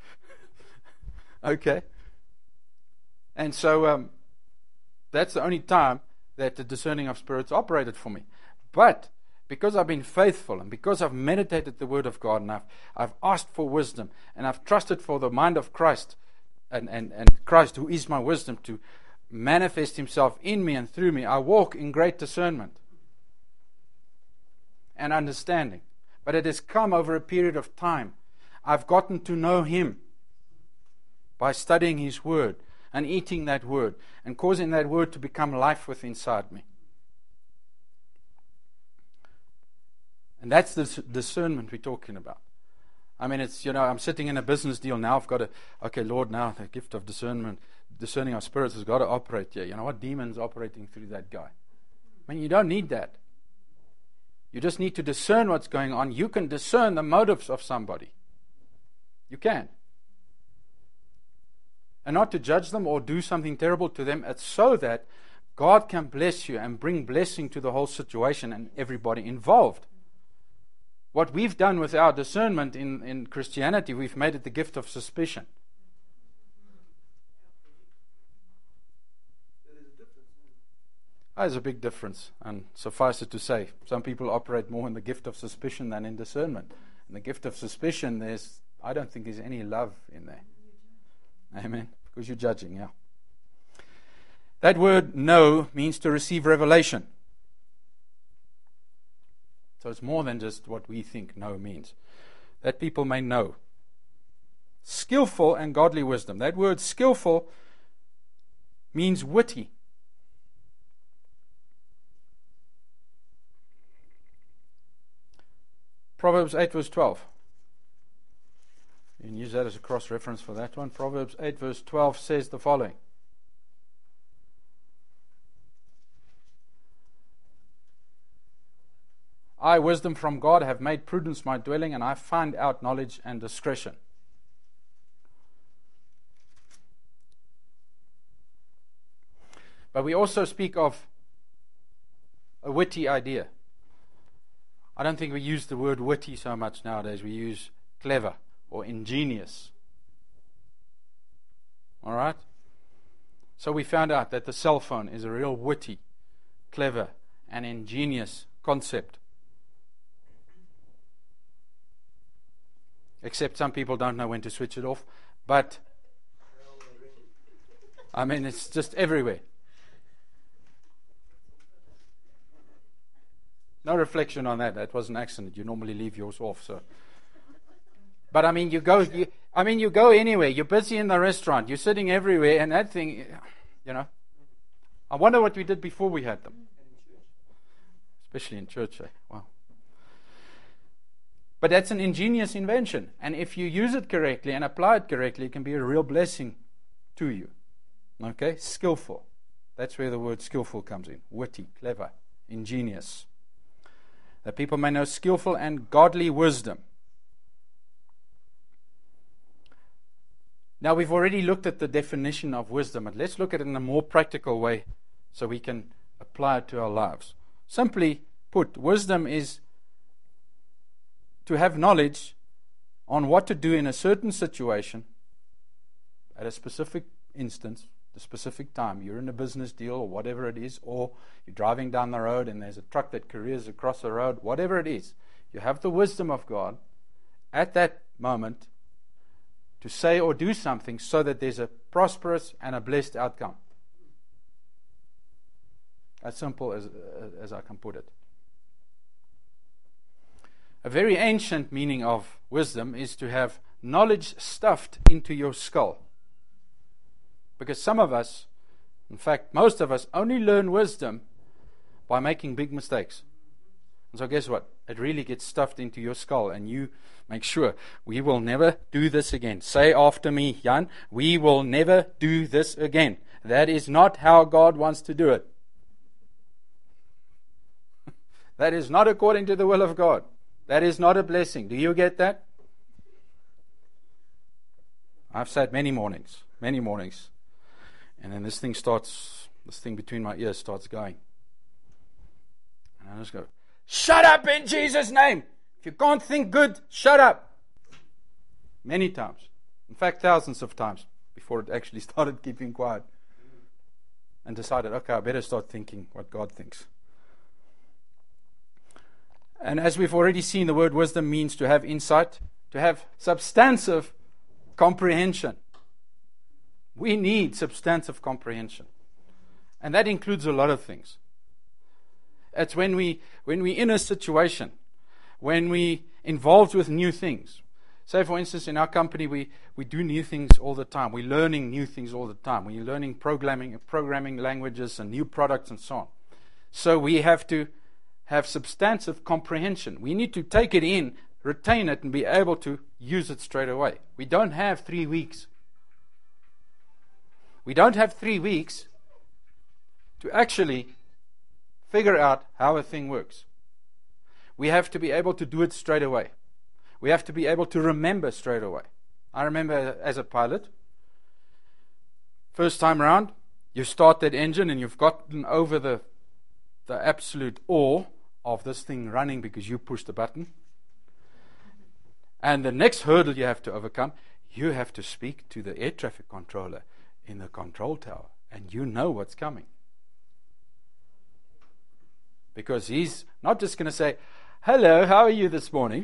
Okay. And so um, that's the only time that the discerning of spirits operated for me. But because I've been faithful, and because I've meditated the Word of God, and I've, I've asked for wisdom, and I've trusted for the mind of Christ, and, and, and Christ, who is my wisdom, to manifest Himself in me and through me, I walk in great discernment and understanding. But it has come over a period of time. I've gotten to know Him by studying His Word and eating that Word and causing that Word to become life within inside me. And that's the discernment we're talking about. I mean, it's, you know, I'm sitting in a business deal now. I've got to, okay, Lord, now the gift of discernment, discerning of spirits has got to operate here. You know what demon's operating through that guy? I mean, you don't need that. You just need to discern what's going on. You can discern the motives of somebody. You can. And not to judge them or do something terrible to them. It's so that God can bless you and bring blessing to the whole situation and everybody involved. What we've done with our discernment in, in Christianity, we've made it the gift of suspicion. There's a big difference, and suffice it to say, some people operate more in the gift of suspicion than in discernment. In the gift of suspicion, there's, I don't think there's any love in there. Amen. Because you're judging, yeah. That word know means to receive revelation. So it's more than just what we think know means. That people may know. Skillful and godly wisdom. That word skillful means witty. Proverbs eight verse twelve. You can use that as a cross-reference for that one. Proverbs eight verse twelve says the following. I, wisdom from God, have made prudence my dwelling, and I find out knowledge and discretion. But we also speak of a witty idea. I don't think we use the word witty so much nowadays. We use clever or ingenious. All right? So we found out that the cell phone is a real witty, clever, and ingenious concept. Except some people don't know when to switch it off. But, I mean, it's just everywhere. No reflection on that. That was an accident. You normally leave yours off, so. But I mean, you go. You, I mean, you go anywhere. You're busy in the restaurant. You're sitting everywhere, and that thing, you know. I wonder what we did before we had them, especially in church. Eh? Wow. But that's an ingenious invention, and if you use it correctly and apply it correctly, it can be a real blessing to you. Okay, skillful. That's where the word skillful comes in. Witty, clever, ingenious. That people may know skillful and godly wisdom. Now, we've already looked at the definition of wisdom, but let's look at it in a more practical way so we can apply it to our lives. Simply put, wisdom is to have knowledge on what to do in a certain situation at a specific instance, the specific time. You're in a business deal or whatever it is, or you're driving down the road and there's a truck that careers across the road, whatever it is. You have the wisdom of God at that moment to say or do something so that there's a prosperous and a blessed outcome. As simple as, as I can put it. A very ancient meaning of wisdom is to have knowledge stuffed into your skull. Because some of us, in fact, most of us, only learn wisdom by making big mistakes. And so guess what? It really gets stuffed into your skull, and you make sure, we will never do this again. Say after me, Jan, we will never do this again. That is not how God wants to do it. That is not according to the will of God. That is not a blessing. Do you get that? I've said many mornings, many mornings. And then this thing starts, this thing between my ears starts going. And I just go, shut up in Jesus' name. If you can't think good, shut up. Many times. In fact, thousands of times before it actually started keeping quiet. And decided, okay, I better start thinking what God thinks. And as we've already seen, the word wisdom means to have insight, to have substantive comprehension. We need substantive comprehension. And that includes a lot of things. It's when we when we're in a situation, when we involved with new things. Say, for instance, in our company, we, we do new things all the time. We're learning new things all the time. We're learning programming, programming languages and new products and so on. So we have to have substantive comprehension. We need to take it in, retain it, and be able to use it straight away. We don't have three weeks. We don't have three weeks to actually figure out how a thing works. We have to be able to do it straight away. We have to be able to remember straight away. I remember as a pilot, first time round, you start that engine and you've gotten over the the absolute awe of this thing running because you pushed the button. And the next hurdle you have to overcome, you have to speak to the air traffic controller in the control tower, and you know what's coming. Because he's not just going to say, "Hello, how are you this morning?"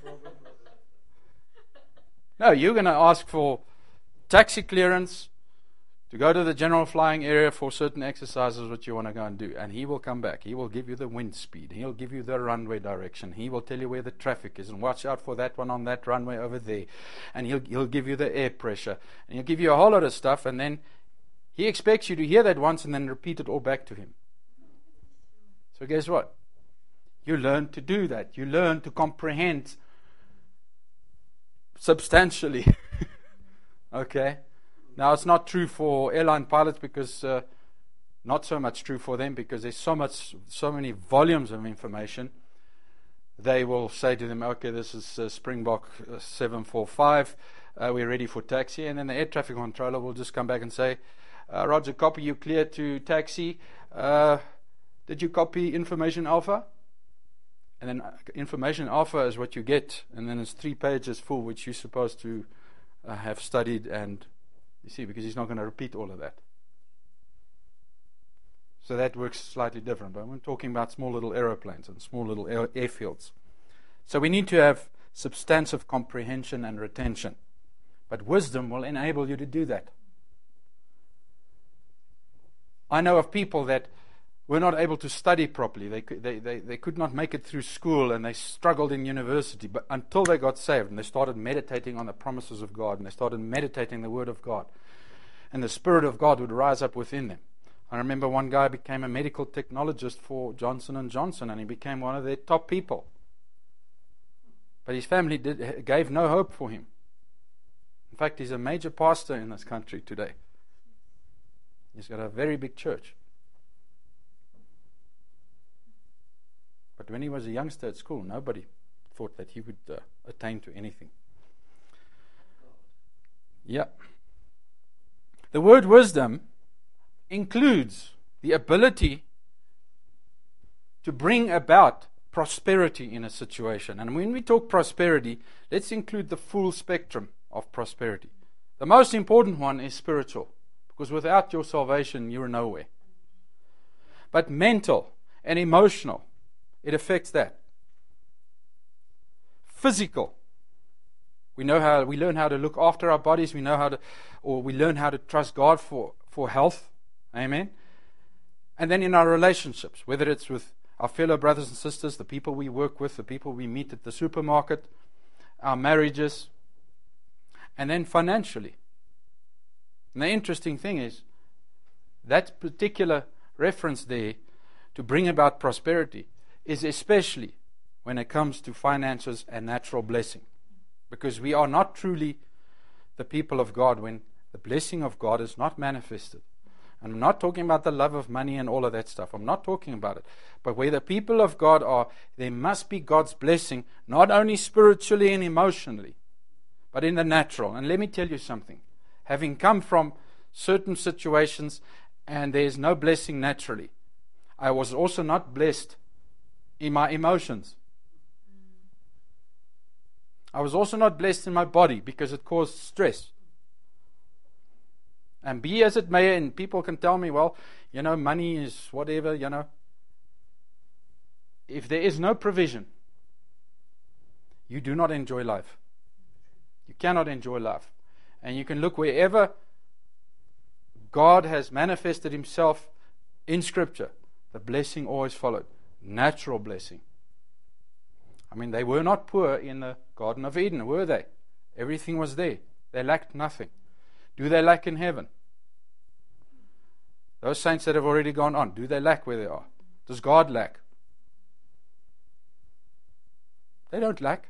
No, you're going to ask for taxi clearance to go to the general flying area for certain exercises that you want to go and do. And he will come back. He will give you the wind speed. He'll give you the runway direction. He will tell you where the traffic is. And watch out for that one on that runway over there. And he'll, he'll give you the air pressure. And he'll give you a whole lot of stuff. And then he expects you to hear that once and then repeat it all back to him. So guess what? You learn to do that. You learn to comprehend substantially. Okay? Now, it's not true for airline pilots because, uh, not so much true for them because there's so much, so many volumes of information. They will say to them, "Okay, this is uh, Springbok uh, seven four five, uh, we're ready for taxi." And then the air traffic controller will just come back and say, uh, "Roger, copy, you clear to taxi. Uh, did you copy information alpha?" And then uh, information alpha is what you get. And then it's three pages full, which you're supposed to uh, have studied and you see, because he's not going to repeat all of that. So that works slightly different. But I'm talking about small little aeroplanes and small little air- airfields. So we need to have substantive comprehension and retention. But wisdom will enable you to do that. I know of people that were not able to study properly. They could, they, they, they could not make it through school and they struggled in university. But until they got saved and they started meditating on the promises of God and they started meditating the Word of God. And the Spirit of God would rise up within them. I remember one guy became a medical technologist for Johnson and Johnson and he became one of their top people. But his family did, gave no hope for him. In fact, he's a major pastor in this country today. He's got a very big church. But when he was a youngster at school, nobody thought that he would uh, attain to anything. Yeah. The word wisdom includes the ability to bring about prosperity in a situation. And when we talk prosperity, let's include the full spectrum of prosperity. The most important one is spiritual, because without your salvation, you're nowhere. But mental and emotional, it affects that. Physical. We know how we learn how to look after our bodies. We know how to, or we learn how to trust God for, for health. Amen. And then in our relationships, whether it's with our fellow brothers and sisters, the people we work with, the people we meet at the supermarket, our marriages, and then financially. And the interesting thing is, that particular reference there to bring about prosperity is especially when it comes to finances and natural blessing. Because we are not truly the people of God when the blessing of God is not manifested. And I'm not talking about the love of money and all of that stuff. I'm not talking about it. But where the people of God are, there must be God's blessing, not only spiritually and emotionally, but in the natural. And let me tell you something. Having come from certain situations and there is no blessing naturally, I was also not blessed in my emotions. I was also not blessed in my body because it caused stress. And be as it may, and people can tell me, well, you know, money is whatever, you know. If there is no provision, you do not enjoy life. You cannot enjoy life. And you can look wherever God has manifested Himself in Scripture, the blessing always followed. Natural blessing. I mean, they were not poor in the Garden of Eden, were they? Everything was there. They lacked nothing. Do they lack in heaven? Those saints that have already gone on, do they lack where they are? Does God lack? They don't lack.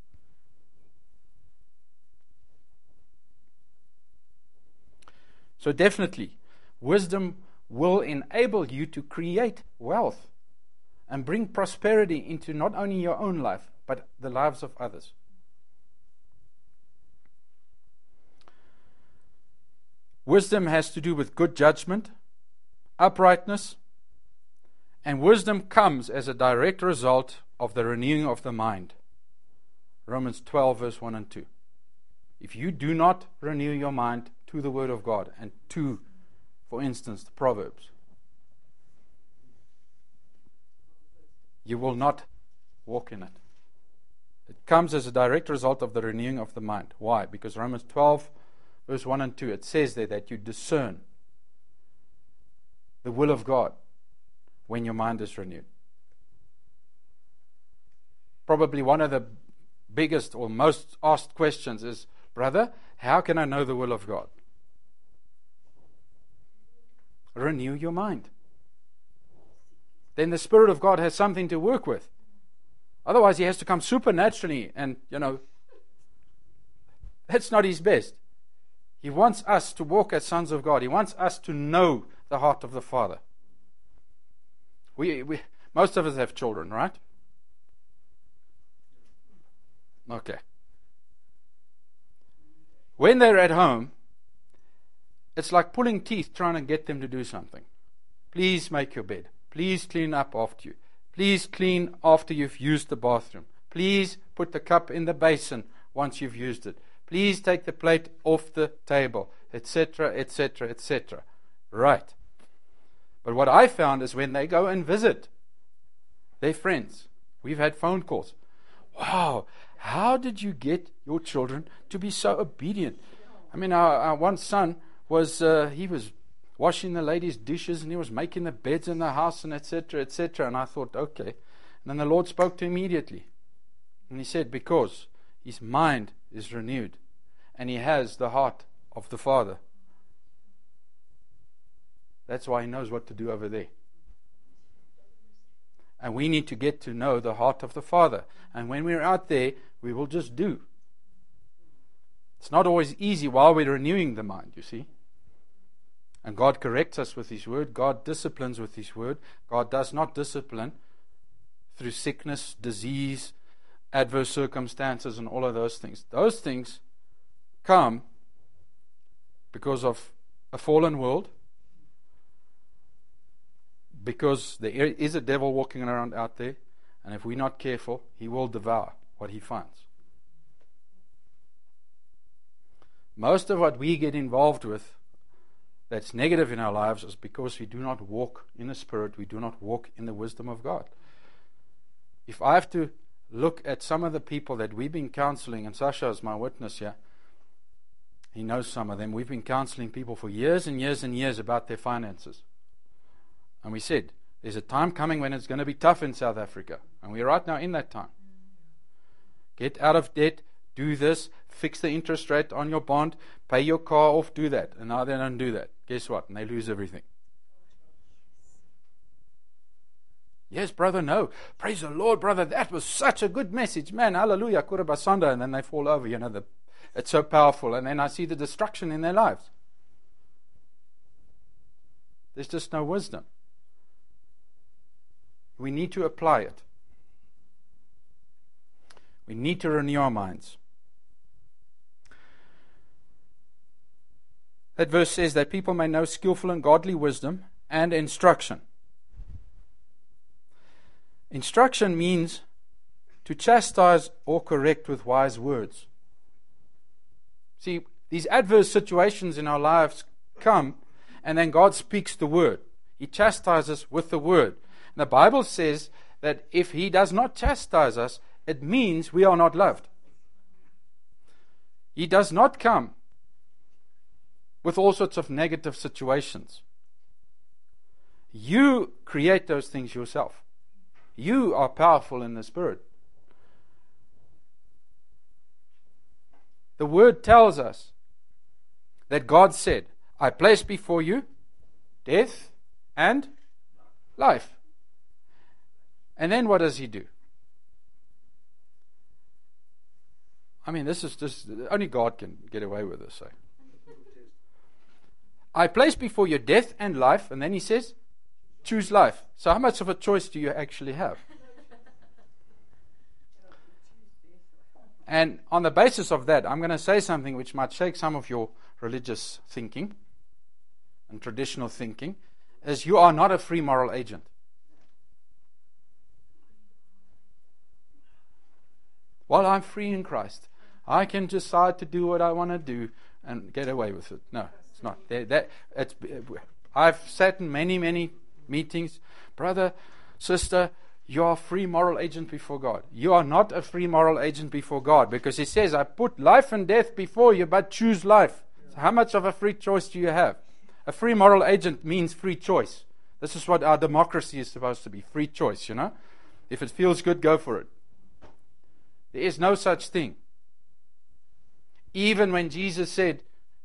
So definitely, wisdom will enable you to create wealth and bring prosperity into not only your own life, but the lives of others. Wisdom has to do with good judgment, uprightness, and wisdom comes as a direct result of the renewing of the mind. Romans twelve, verse one and two. If you do not renew your mind to the Word of God and to, for instance, the Proverbs, you will not walk in it. It comes as a direct result of the renewing of the mind. Why? Because Romans twelve, verse one and two, it says there that you discern the will of God when your mind is renewed. Probably one of the biggest or most asked questions is, brother, how can I know the will of God? Renew your mind. Then the Spirit of God has something to work with. Otherwise, He has to come supernaturally, and, you know, that's not His best. He wants us to walk as sons of God. He wants us to know the heart of the Father. We, we, most of us have children, right? Okay. When they're at home, it's like pulling teeth trying to get them to do something. Please make your bed. Please clean up after you. Please clean after you've used the bathroom. Please put the cup in the basin once you've used it. Please take the plate off the table, et cetera, et cetera, et cetera. Right. But what I found is when they go and visit their friends, we've had phone calls. Wow, how did you get your children to be so obedient? I mean, our, our one son was, uh, he was washing the ladies' dishes and he was making the beds in the house and et cetera, et cetera. And I thought, okay. And then the Lord spoke to him immediately. And He said, because his mind is renewed and he has the heart of the Father. That's why he knows what to do over there. And we need to get to know the heart of the Father. And when we're out there, we will just do. It's not always easy while we're renewing the mind, you see. And God corrects us with His Word. God disciplines with His Word. God does not discipline through sickness, disease, adverse circumstances, and all of those things. Those things come because of a fallen world, because there is a devil walking around out there, and if we're not careful, he will devour what he finds. Most of what we get involved with that's negative in our lives is because we do not walk in the Spirit, we do not walk in the wisdom of God. If I have to look at some of the people that we've been counseling, and Sasha is my witness here, he knows some of them. We've been counseling people for years and years and years about their finances. And we said, there's a time coming when it's going to be tough in South Africa. And we're right now in that time. Get out of debt, do this, fix the interest rate on your bond, pay your car off, do that. And now they don't do that. Guess what? And they lose everything. Yes, brother, no. Praise the Lord, brother. That was such a good message. Man, hallelujah, kurabasanda. And then they fall over. You know, the, it's so powerful. And then I see the destruction in their lives. There's just no wisdom. We need to apply it. We need to renew our minds. That verse says that people may know skillful and godly wisdom and instruction. Instruction means to chastise or correct with wise words. See, these adverse situations in our lives come, and then God speaks the word. He chastises with the word. The Bible says that if He does not chastise us, it means we are not loved. He does not come with all sorts of negative situations. You create those things yourself. You are powerful in the Spirit. The Word tells us that God said, I place before you death and life. And then what does He do? I mean, this is just, only God can get away with this. Eh? I place before you death and life, and then He says, choose life. So how much of a choice do you actually have? And on the basis of that, I'm going to say something which might shake some of your religious thinking. and traditional thinking is you are not a free moral agent. Well, I'm free in Christ. I can decide to do what I want to do and get away with it. No, it's not. That, that, it's, I've sat in many, many meetings. Brother, sister, you are a free moral agent before God. You are not a free moral agent before God, because He says, I put life and death before you, but choose life. So how much of a free choice do you have? A free moral agent means free choice. This is what our democracy is supposed to be, free choice, you know. If it feels good, go for it. There is no such thing. Even when Jesus said,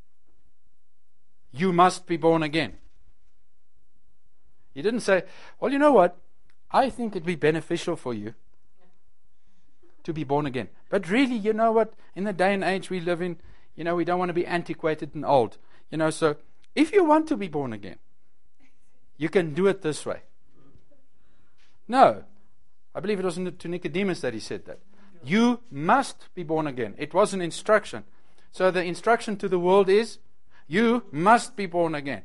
you must be born again. He didn't say, well, you know what? I think it'd be beneficial for you to be born again. But really, you know what? In the day and age we live in, you know, we don't want to be antiquated and old. You know, so if you want to be born again, you can do it this way. No. I believe it was to Nicodemus that He said that. You must be born again. It was an instruction. So the instruction to the world is, you must be born again.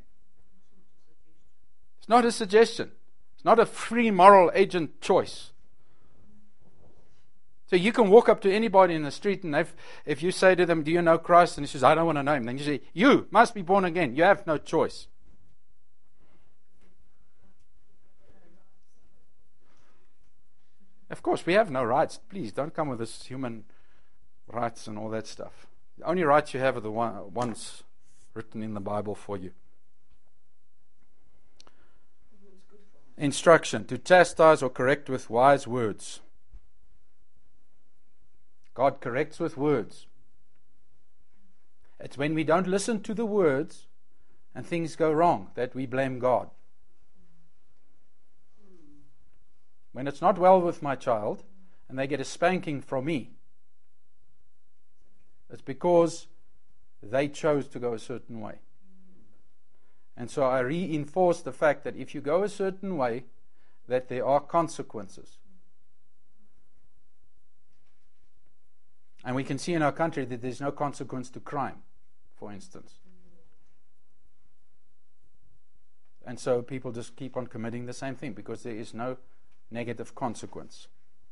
It's not a suggestion. It's not a free moral agent choice. So you can walk up to anybody in the street, and if, if you say to them, do you know Christ? And he says, I don't want to know Him. Then you say, you must be born again. You have no choice. Of course, we have no rights. Please, don't come with this human rights and all that stuff. The only rights you have are the one, ones written in the Bible for you. Instruction, to chastise or correct with wise words. God corrects with words. It's when we don't listen to the words and things go wrong that we blame God. When it's not well with my child and they get a spanking from me, it's because they chose to go a certain way. And so I reinforce the fact that if you go a certain way, that there are consequences. And we can see in our country that there's no consequence to crime, for instance. And so people just keep on committing the same thing because there is no negative consequence.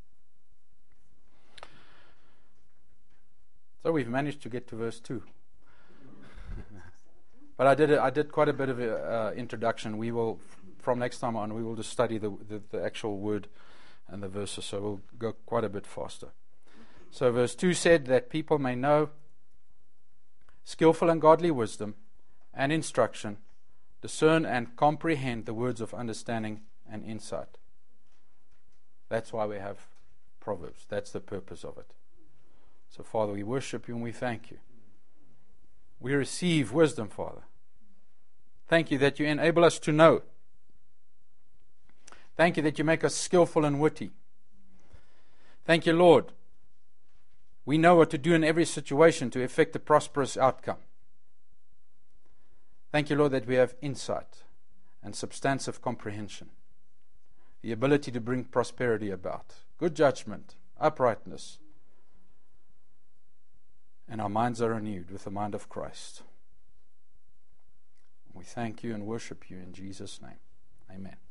So we've managed to get to verse two. But I did a, I did quite a bit of an uh, introduction. We will, from next time on, we will just study the, the, the actual word and the verses, so we'll go quite a bit faster. So verse two said that people may know skillful and godly wisdom and instruction, discern and comprehend the words of understanding and insight. That's why we have Proverbs. That's the purpose of it. So, Father, we worship You and we thank You. We receive wisdom, Father. Thank You that You enable us to know. Thank You that You make us skillful and witty. Thank You, Lord. We know what to do in every situation to effect a prosperous outcome. Thank You, Lord, that we have insight and substantive comprehension. The ability to bring prosperity about, good judgment, uprightness. And our minds are renewed with the mind of Christ. We thank You and worship You in Jesus' name. Amen.